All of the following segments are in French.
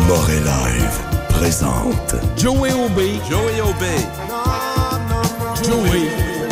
Moret Live présente Joey Obey. Joey.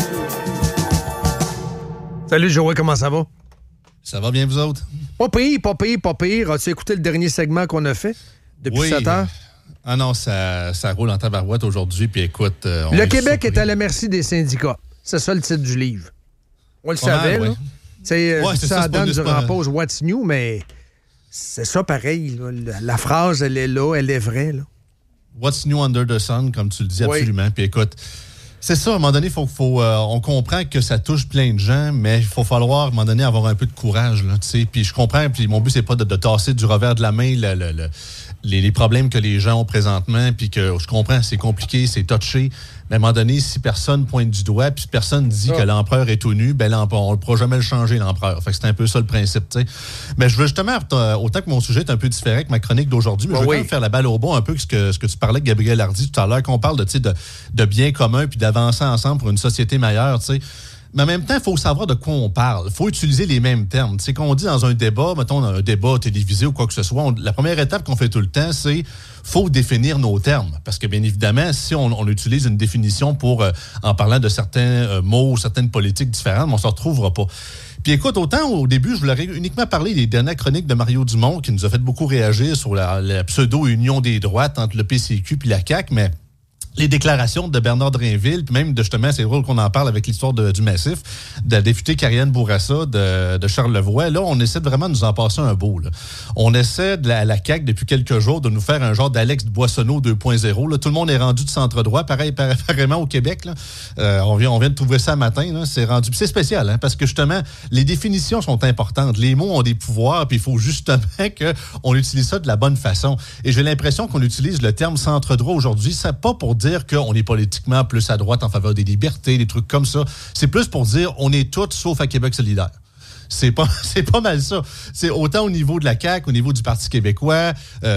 Salut Joey, comment ça va? Ça va bien, vous autres? Pas pire. As-tu écouté le dernier segment qu'on a fait depuis 7 heures? Ah non, ça roule en tabarouette aujourd'hui, puis écoute... Le Québec est à la merci des syndicats. C'est ça le titre du livre. On le savait, là. C'est ça donne du rempose What's New, mais c'est ça pareil. Là. La phrase, elle est là, elle est vraie. Là. What's New Under the Sun, comme tu le dis absolument. Puis écoute, c'est ça, à un moment donné, on comprend que ça touche plein de gens, mais il faut falloir, à un moment donné, avoir un peu de courage. Là, puis je comprends, puis mon but, c'est pas de tasser du revers de la main les problèmes que les gens ont présentement, puis que je comprends, c'est compliqué, c'est touché. Mais à un moment donné, si personne pointe du doigt, puis si personne dit que l'empereur est tout nu, ben on ne pourra jamais le changer, l'empereur. Fait que c'est un peu ça le principe, tu sais. Mais je veux justement, autant que mon sujet est un peu différent que ma chronique d'aujourd'hui, mais je veux quand même faire la balle au bon un peu que ce que tu parlais avec Gabriel Hardy tout à l'heure, qu'on parle de bien commun, puis d'avancer ensemble pour une société meilleure, tu sais. Mais en même temps, il faut savoir de quoi on parle. Il faut utiliser les mêmes termes. C'est qu'on dit dans un débat, mettons un débat télévisé ou quoi que ce soit, la première étape qu'on fait tout le temps, c'est faut définir nos termes. Parce que bien évidemment, si on utilise une définition pour en parlant de certains mots, certaines politiques différentes, on ne se retrouvera pas. Puis écoute, autant au début, je voulais uniquement parler des dernières chroniques de Mario Dumont qui nous a fait beaucoup réagir sur la pseudo-union des droites entre le PCQ et la CAQ, mais les déclarations de Bernard Drainville, puis même, justement, c'est drôle qu'on en parle avec l'histoire du Massif, de la députée Karianne Bourassa de Charlevoix. Là, on essaie de vraiment nous en passer un beau. Là. On essaie, la CAQ, depuis quelques jours, de nous faire un genre d'Alex Boissonneau 2.0. Là. Tout le monde est rendu du centre-droit, pareillement au Québec. Là. On vient de trouver ça matin. Là. C'est rendu. Puis c'est spécial, hein, parce que, justement, les définitions sont importantes. Les mots ont des pouvoirs, puis il faut justement qu'on utilise ça de la bonne façon. Et j'ai l'impression qu'on utilise le terme centre-droit aujourd'hui, c'est pas pour dire qu'on est politiquement plus à droite en faveur des libertés, des trucs comme ça. C'est plus pour dire on est tous sauf à Québec solidaire. C'est pas mal ça. C'est autant au niveau de la CAQ, au niveau du Parti québécois,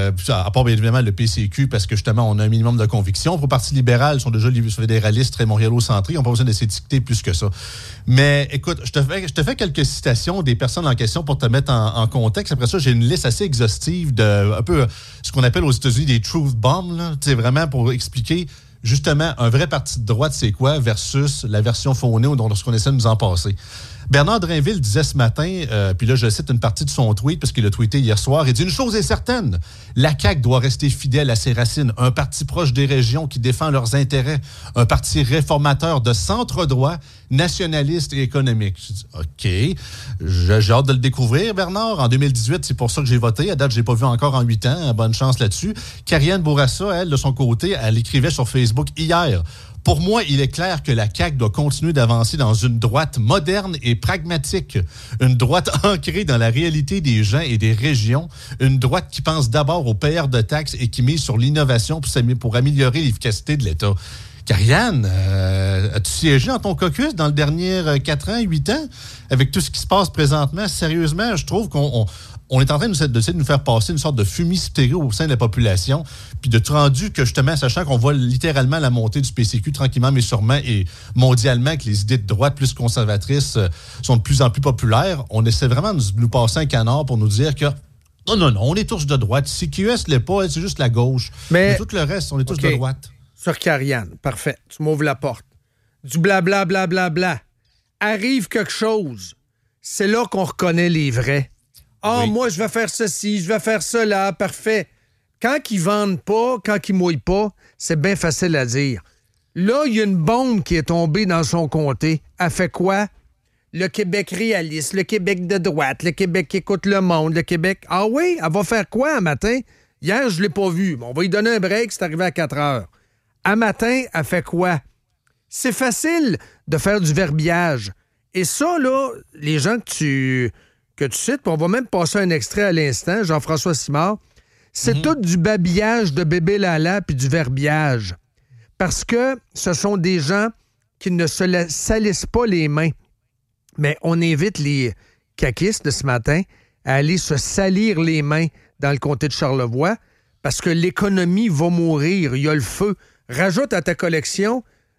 à part bien évidemment le PCQ, parce que justement, on a un minimum de conviction. Pour le Parti libéral, ils sont déjà les fédéralistes très montréalo-centrés. Ils n'ont pas besoin de s'étiqueter plus que ça. Mais écoute, je te fais quelques citations des personnes en question pour te mettre en contexte. Après ça, j'ai une liste assez exhaustive de un peu ce qu'on appelle aux États-Unis des truth bombs. C'est vraiment pour expliquer justement un vrai parti de droite, c'est quoi, versus la version faunée ou ce qu'on essaie de nous en passer. Bernard Drainville disait ce matin, puis là je cite une partie de son tweet, parce qu'il a tweeté hier soir, il dit « Une chose est certaine, la CAQ doit rester fidèle à ses racines, un parti proche des régions qui défend leurs intérêts, un parti réformateur de centre-droit, nationaliste et économique. » Je dis « OK, j'ai hâte de le découvrir, Bernard. En 2018, c'est pour ça que j'ai voté. À date, je l'ai pas vu encore en 8 ans. Bonne chance là-dessus. » Karianne Bourassa, elle, de son côté, elle écrivait sur Facebook hier. Pour moi, il est clair que la CAQ doit continuer d'avancer dans une droite moderne et pragmatique, une droite ancrée dans la réalité des gens et des régions, une droite qui pense d'abord aux payeurs de taxes et qui mise sur l'innovation pour améliorer l'efficacité de l'État. Karianne, as-tu siégé dans ton caucus dans le dernier 4 ans, 8 ans, avec tout ce qui se passe présentement? Sérieusement, je trouve qu'on est en train d'essayer de nous faire passer une sorte de fumisterie au sein de la population, puis de tout rendu que, justement, sachant qu'on voit littéralement la montée du PCQ tranquillement mais sûrement, et mondialement, que les idées de droite plus conservatrices sont de plus en plus populaires, on essaie vraiment de nous passer un canard pour nous dire que non, on est tous de droite. Si QS l'est pas, c'est juste la gauche. Mais tout le reste, on est tous de droite. Sur Karianne, parfait. Tu m'ouvres la porte. Du blablabla. Arrive quelque chose. C'est là qu'on reconnaît les vrais. Moi, je vais faire ceci, je vais faire cela, parfait. Quand ils vendent pas, quand ils mouillent pas, c'est bien facile à dire. Là, il y a une bombe qui est tombée dans son comté. Elle fait quoi? Le Québec réaliste, le Québec de droite, le Québec qui écoute le monde, le Québec... Ah oui? Elle va faire quoi un matin? Hier, je l'ai pas vu. On va lui donner un break, c'est arrivé à 4 heures. Un matin, elle fait quoi? C'est facile de faire du verbiage. Et ça, là, les gens que tu cites, puis on va même passer un extrait à l'instant, Jean-François Simard, c'est tout du babillage de bébé Lala puis du verbiage. Parce que ce sont des gens qui ne se salissent pas les mains. Mais on invite les caquistes de ce matin à aller se salir les mains dans le comté de Charlevoix parce que l'économie va mourir. Il y a le feu. Rajoute à ta collection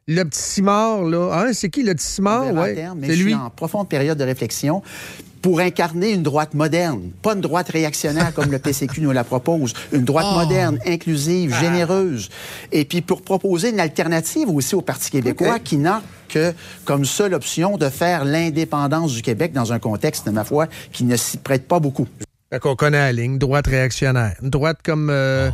Le petit Simard, là. Hein, c'est qui le petit Simard? Ouais. C'est je lui. suis en profonde période de réflexion pour incarner une droite moderne, pas une droite réactionnaire comme le PCQ nous la propose, une droite moderne, inclusive, généreuse, et puis pour proposer une alternative aussi au Parti québécois qui n'a que comme seule option de faire l'indépendance du Québec dans un contexte, de ma foi, qui ne s'y prête pas beaucoup. Fait qu'on connaît la ligne, droite réactionnaire. Une droite comme le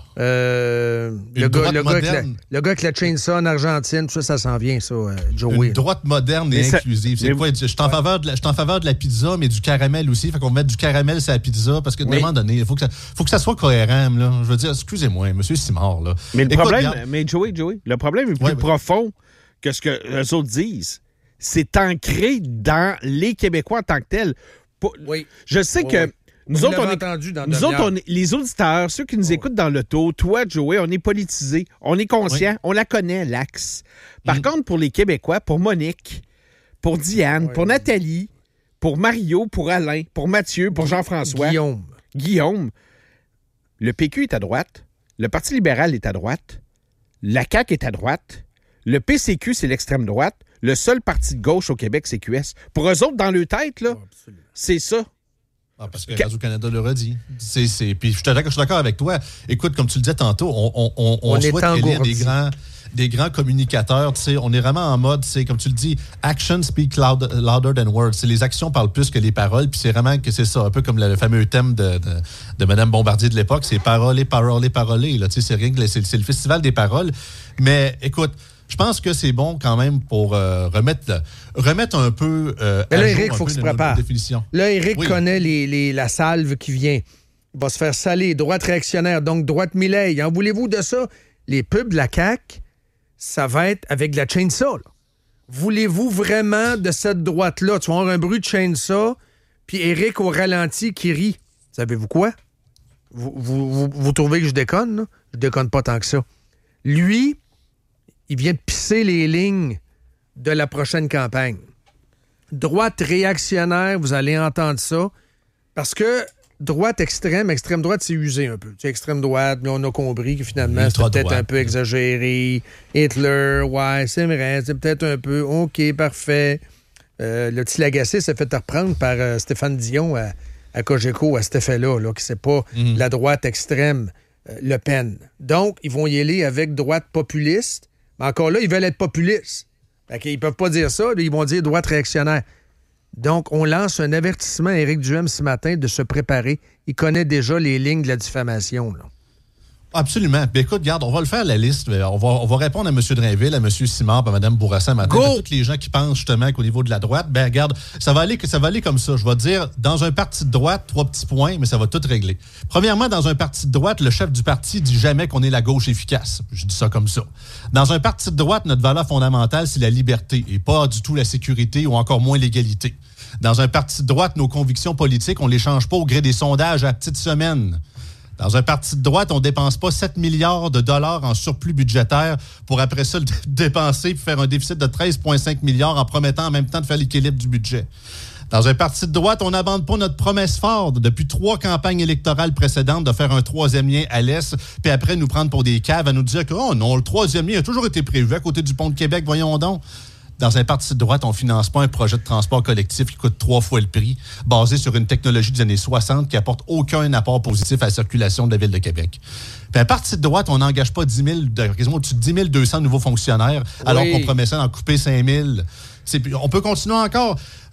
gars avec la chainsaw en Argentine, ça s'en vient, ça, Joey. Une droite moderne et inclusive. C'est quoi? Je suis en faveur de la pizza, mais du caramel aussi. Fait qu'on va mettre du caramel sur la pizza, parce que, à un moment donné, il faut que ça soit cohérent, là. Je veux dire, excusez-moi, monsieur Simard, là. Mais le problème, Joey, le problème est plus profond que ce que les autres disent. C'est ancré dans les Québécois en tant que tels. Je sais que nous autres, les auditeurs, ceux qui nous écoutent dans l'auto, toi, Joey, on est politisés, on est conscients, on la connaît, l'axe. Par contre, pour les Québécois, pour Monique, pour Diane, pour Nathalie, pour Mario, pour Alain, pour Mathieu, pour Jean-François, Guillaume, le PQ est à droite, le Parti libéral est à droite, la CAQ est à droite, le PCQ, c'est l'extrême droite, le seul parti de gauche au Québec, c'est QS. Pour eux autres, dans leur tête, là, c'est ça. Parce que Radio-Canada le redit. Puis je suis d'accord avec toi. Écoute, comme tu le disais tantôt, on souhaite élire des grands communicateurs. On est vraiment en mode, comme tu le dis, actions speak louder than words. Les actions parlent plus que les paroles. Puis c'est vraiment que c'est ça, un peu comme le fameux thème de Mme Bombardier de l'époque, c'est paroler, paroler, paroler. Là, c'est le festival des paroles. Mais écoute, je pense que c'est bon quand même pour remettre un peu mais là, Éric, il faut qu'il se prépare. Définition. Là, Éric connaît la salve qui vient. Il va se faire saler. Droite réactionnaire, donc droite Milei. En voulez-vous de ça? Les pubs de la CAQ, ça va être avec de la chainsaw. Là. Voulez-vous vraiment de cette droite-là? Tu vas avoir un bruit de chainsaw, puis Éric au ralenti qui rit. Savez-vous quoi? Vous trouvez que je déconne? Là? Je déconne pas tant que ça. Lui, il vient de pisser les lignes de la prochaine campagne. Droite réactionnaire, vous allez entendre ça, parce que droite extrême droite, c'est usé un peu. Tu sais, extrême droite, mais on a compris que finalement, c'était peut-être un peu exagéré. Hitler, c'est vrai, c'est peut-être un peu, OK, parfait. Le petit Lagacé s'est fait reprendre par Stéphane Dion à Cogeco, à cet effet-là, là, que c'est pas la droite extrême Le Pen. Donc, ils vont y aller avec droite populiste. Mais encore là, ils veulent être populistes. Ils ne peuvent pas dire ça, ils vont dire droite réactionnaire. Donc, on lance un avertissement à Éric Duhaime ce matin de se préparer. Il connaît déjà les lignes de la diffamation, là. Absolument. Puis écoute, regarde, on va le faire, la liste. On va répondre à M. Drainville, à M. Simard, à Mme Bourassa matin. À tous les gens qui pensent justement qu'au niveau de la droite, regarde, ça va aller comme ça. Je vais te dire, dans un parti de droite, 3 petits points, mais ça va tout régler. Premièrement, dans un parti de droite, le chef du parti dit jamais qu'on est la gauche efficace. Je dis ça comme ça. Dans un parti de droite, notre valeur fondamentale, c'est la liberté et pas du tout la sécurité ou encore moins l'égalité. Dans un parti de droite, nos convictions politiques, on les change pas au gré des sondages à petite semaine. Dans un parti de droite, on ne dépense pas 7 milliards de dollars en surplus budgétaire pour après ça le dépenser et faire un déficit de 13,5 milliards en promettant en même temps de faire l'équilibre du budget. Dans un parti de droite, on n'abandonne pas notre promesse forte depuis 3 campagnes électorales précédentes de faire un 3e lien à l'Est, puis après nous prendre pour des caves à nous dire que oh non, le 3e lien a toujours été prévu à côté du pont de Québec, voyons donc. Dans un parti de droite, on ne finance pas un projet de transport collectif qui coûte 3 fois le prix, basé sur une technologie des années 60 qui apporte aucun apport positif à la circulation de la Ville de Québec. Puis un parti de droite, on n'engage pas quasiment au-dessus de 10 200 nouveaux fonctionnaires, alors qu'on promettait d'en couper 5 000. On peut continuer encore.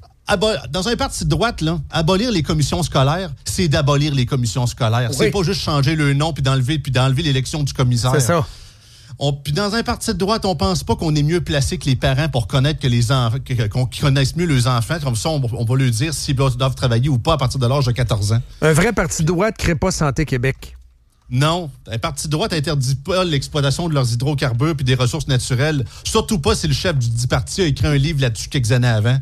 Dans un parti de droite, là, abolir les commissions scolaires, c'est d'abolir les commissions scolaires. Oui. C'est pas juste changer le nom puis d'enlever l'élection du commissaire. C'est ça. Puis dans un parti de droite, on pense pas qu'on est mieux placé que les parents pour connaître que les enfants, qu'on connaisse mieux les enfants. Comme ça, on va leur dire s'ils doivent travailler ou pas à partir de l'âge de 14 ans. Un vrai parti de droite ne crée pas Santé Québec. Non. Un parti de droite n'interdit pas l'exploitation de leurs hydrocarbures puis des ressources naturelles. Surtout pas si le chef du dit parti a écrit un livre là-dessus quelques années avant.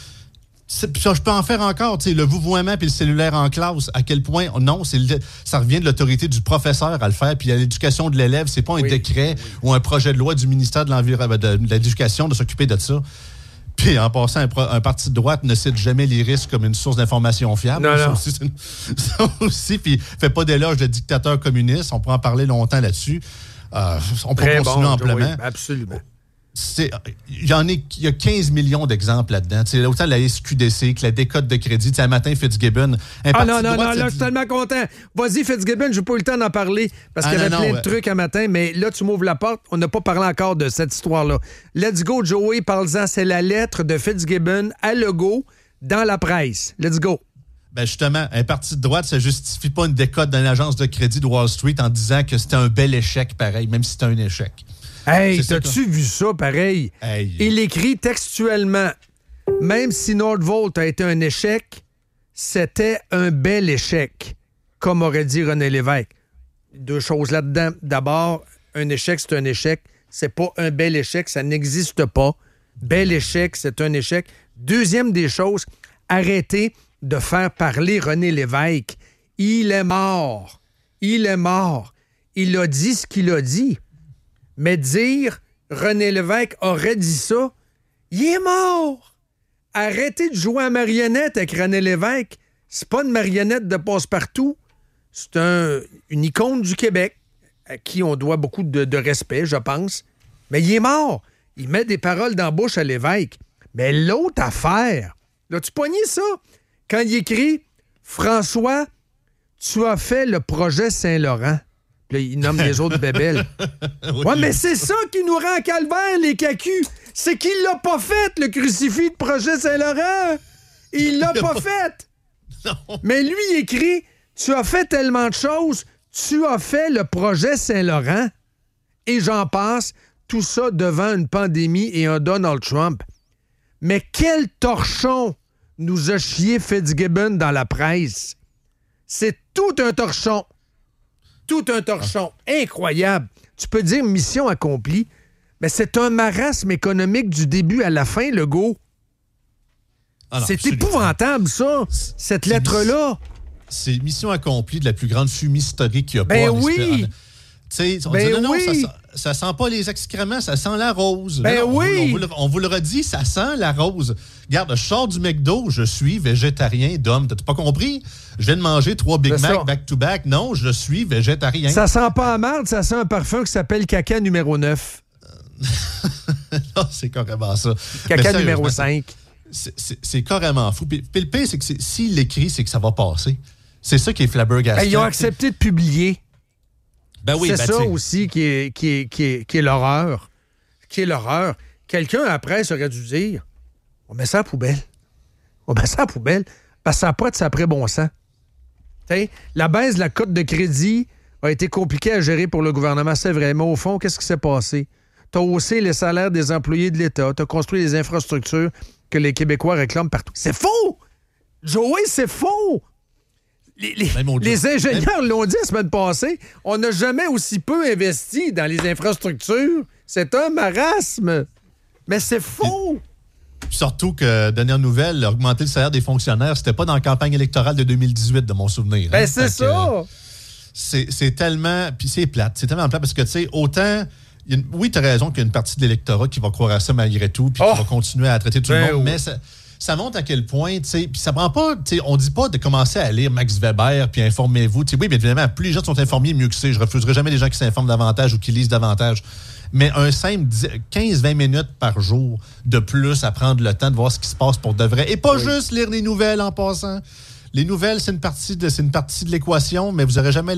Je peux en faire encore, le vouvoiement puis le cellulaire en classe. À quel point, non, ça revient de l'autorité du professeur à le faire, puis à l'éducation de l'élève, c'est pas un décret ou un projet de loi du ministère de l'Éducation de s'occuper de ça. Puis en passant, un parti de droite ne cite jamais les risques comme une source d'information fiable. Non. Ça aussi, puis fait pas d'éloge de dictateur communiste. On pourra en parler longtemps là-dessus. On peut continuer amplement. Absolument. Il y a 15 millions d'exemples là-dedans. T'sais, autant la SQDC que la décote de crédit. Un matin, Fitzgibbon... Non, là, je suis tellement content. Vas-y, Fitzgibbon, je n'ai pas eu le temps d'en parler parce qu'il y avait plein de trucs un matin, mais là, tu m'ouvres la porte. On n'a pas parlé encore de cette histoire-là. Let's go, Joey, parle-en. C'est la lettre de Fitzgibbon à Legault dans la presse. Let's go. Ben justement, un parti de droite, ça justifie pas une décote d'une agence de crédit de Wall Street en disant que c'était un bel échec, pareil, même si c'était un échec. Hey, t'as-tu vu ça, pareil? Hey. Il écrit textuellement, même si Nordvolt a été un échec, c'était un bel échec, comme aurait dit René Lévesque. Deux choses là-dedans. D'abord, un échec, c'est un échec. C'est pas un bel échec, ça n'existe pas. Bel échec, c'est un échec. Deuxième des choses, arrêtez de faire parler René Lévesque. Il est mort. Il est mort. Il a dit ce qu'il a dit. Mais dire René Lévesque aurait dit ça, il est mort. Arrêtez de jouer à marionnette avec René Lévesque. C'est pas une marionnette de passe-partout. C'est une icône du Québec à qui on doit beaucoup de respect, je pense. Mais il est mort. Il met des paroles dans la bouche à Lévesque. Mais l'autre affaire, l'as-tu pogné ça? Quand il écrit « François, tu as fait le projet Saint-Laurent ». Là, il nomme les autres bébelles. Oui. Ouais, mais c'est ça qui nous rend calvaire, les cacus. C'est qu'il l'a pas fait, le crucifix de projet Saint-Laurent. Il l'a pas fait. Non. Mais lui, il écrit « Tu as fait tellement de choses, tu as fait le projet Saint-Laurent. » Et j'en passe, tout ça devant une pandémie et un Donald Trump. Mais quel torchon nous a chié Fitzgibbon dans la presse. C'est tout un torchon. Tout un torchon. Incroyable. Tu peux dire mission accomplie, mais c'est un marasme économique du début à la fin, Legault. C'est absolument épouvantable, ça, cette lettre-là. C'est mission accomplie de la plus grande fumisterie qu'il y a pas. Ben oui! Ça sent pas les excréments, ça sent la rose. Ben là, oui! On vous le redit, ça sent la rose. Regarde, je sors du McDo, je suis végétarien d'homme. T'as pas compris? Je viens de manger 3 Big Mac back-to-back. Non, je suis végétarien. Ça sent pas la merde, ça sent un parfum qui s'appelle caca numéro 9. Non, c'est carrément ça. Caca numéro 5. C'est carrément fou. Puis le pire, c'est que s'il l'écrit, c'est que ça va passer. C'est ça qui est flabbergastant. Ils ont accepté de publier. Ben oui, c'est ça aussi qui est l'horreur. Qui est l'horreur. Quelqu'un, après, aurait dû dire on met ça à la poubelle. On met ça à la poubelle parce que ça n'a pas de sapré bon sens. T'sais, la baisse de la cote de crédit a été compliquée à gérer pour le gouvernement, c'est vrai. Mais au fond, qu'est-ce qui s'est passé? Tu as haussé les salaires des employés de l'État. Tu as construit les infrastructures que les Québécois réclament partout. C'est faux! Joey, c'est faux! Les ingénieurs l'ont dit la semaine passée. On n'a jamais aussi peu investi dans les infrastructures. C'est un marasme. Mais c'est faux! Surtout que, dernière nouvelle, augmenter le salaire des fonctionnaires, c'était pas dans la campagne électorale de 2018, de mon souvenir. Ben, c'est ça! C'est tellement... Puis c'est plate. C'est tellement plate parce que, tu sais, autant... Oui, tu as raison qu'il y a une partie de l'électorat qui va croire à ça malgré tout puis qui va continuer à traiter tout le monde, mais ça montre à quel point, tu sais, puis ça prend pas, tu sais, on dit pas de commencer à lire Max Weber puis informez-vous. Tu sais, oui, bien évidemment, plus les gens sont informés, mieux que c'est. Je refuserai jamais les gens qui s'informent davantage ou qui lisent davantage. Mais un simple 15-20 minutes par jour de plus à prendre le temps de voir ce qui se passe pour de vrai. Et pas juste lire les nouvelles en passant. Les nouvelles, c'est une partie de l'équation, mais vous n'aurez jamais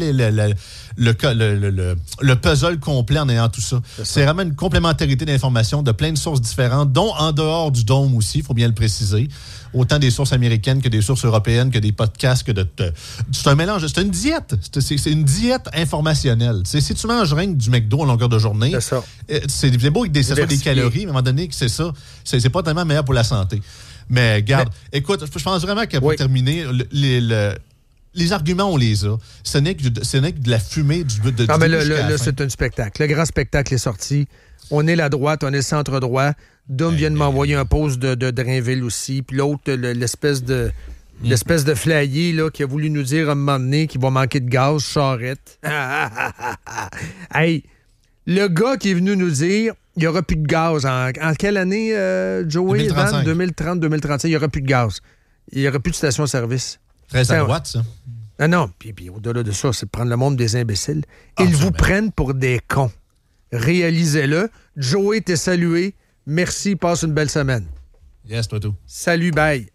le puzzle complet en ayant tout ça. C'est vraiment une complémentarité d'informations de plein de sources différentes, dont en dehors du dôme aussi, il faut bien le préciser. Autant des sources américaines que des sources européennes, que des podcasts, que c'est un mélange. C'est une diète. C'est une diète informationnelle. Si tu manges rien que du McDo en longueur de journée, c'est beau avec des calories, mais à un moment donné, c'est ça. C'est pas tellement meilleur pour la santé. Mais regarde, écoute, je pense vraiment que pour terminer, les arguments, on les a. Ce n'est que de la fumée de non, mais là, c'est un spectacle. Le grand spectacle est sorti. On est la droite, on est le centre-droit. Dom vient de m'envoyer un post de Drainville aussi. Puis l'autre, l'espèce de flyé là, qui a voulu nous dire à un moment donné qu'il va manquer de gaz, Charette. Hey, le gars qui est venu nous dire il n'y aura plus de gaz. En quelle année, Joey? 2030-2035, il n'y aura plus de gaz. Il n'y aura plus de station-service. Très à droite, ça. Ah non, puis au-delà de ça, c'est de prendre le monde des imbéciles. Ils vous prennent pour des cons. réalisez-le. Joey, t'es salué. Merci, passe une belle semaine. Yes, toi tout. Salut, bye.